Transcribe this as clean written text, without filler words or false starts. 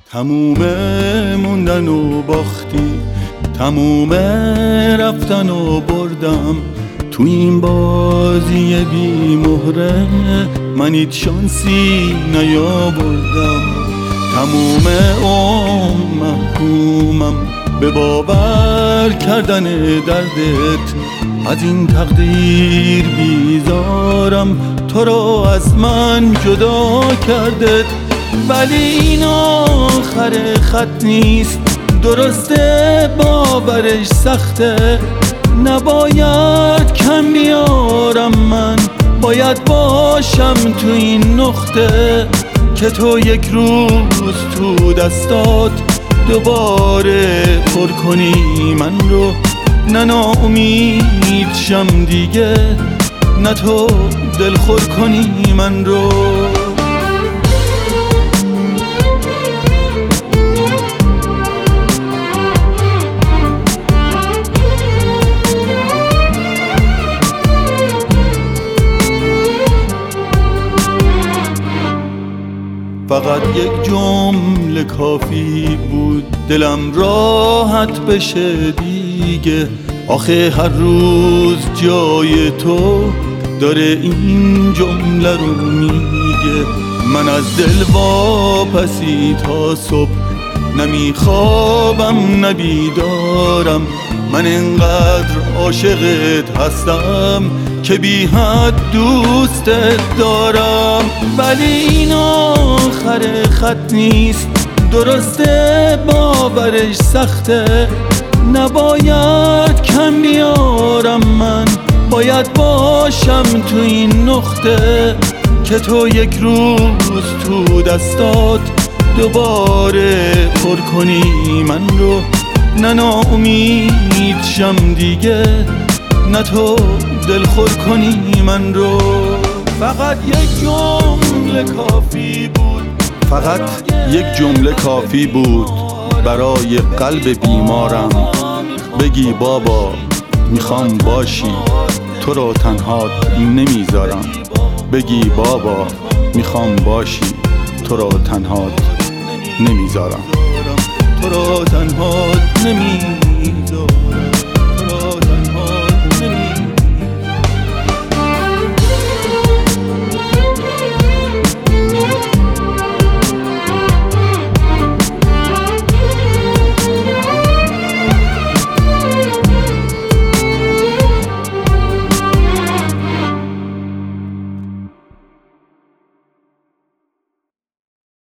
تموم موندن و باختی، تموم رفتن و بردم، تو این بازی بی مهره من هیچ شانسی نیاوردم. تموم عمر محکومم به باور کردن دردت، از این تقدیر بیزارم تو را از من جدا کردت. ولی این آخر خط نیست، درسته باورش سخته، نباید کم بیارم، من باید باشم تو این نقطه که تو یک روز تو دستات دوباره پر کنی من رو. نه ناامید شم دیگه، نه تو دلخور کنی من رو. فقط یک جمله کافی بود دلم راحت بشه دیگه، آخه هر روز جای تو داره این جمله رو میگه. من از دل واپسی تا صبح نمیخوابم نبیدارم، من انقدر عاشقت هستم که بی حد دوستت دارم. ولی این آخر خط نیست، درسته باورش سخته، نباید کم بیارم، من باید باشم تو این نقطه که تو یک روز تو دستات دوباره پر کنی من رو. نه ناامید شم دیگه، نه تو دلخور کنی من رو. فقط یک جمله کافی بود، فقط یک جمله کافی بود برای قلب بیمارم، بگی بابا میخوام باشی تو رو تنها نمیذارم، بگی بابا میخوام باشی تو رو تنها نمیذارم، تو رو تنها نمیذارم.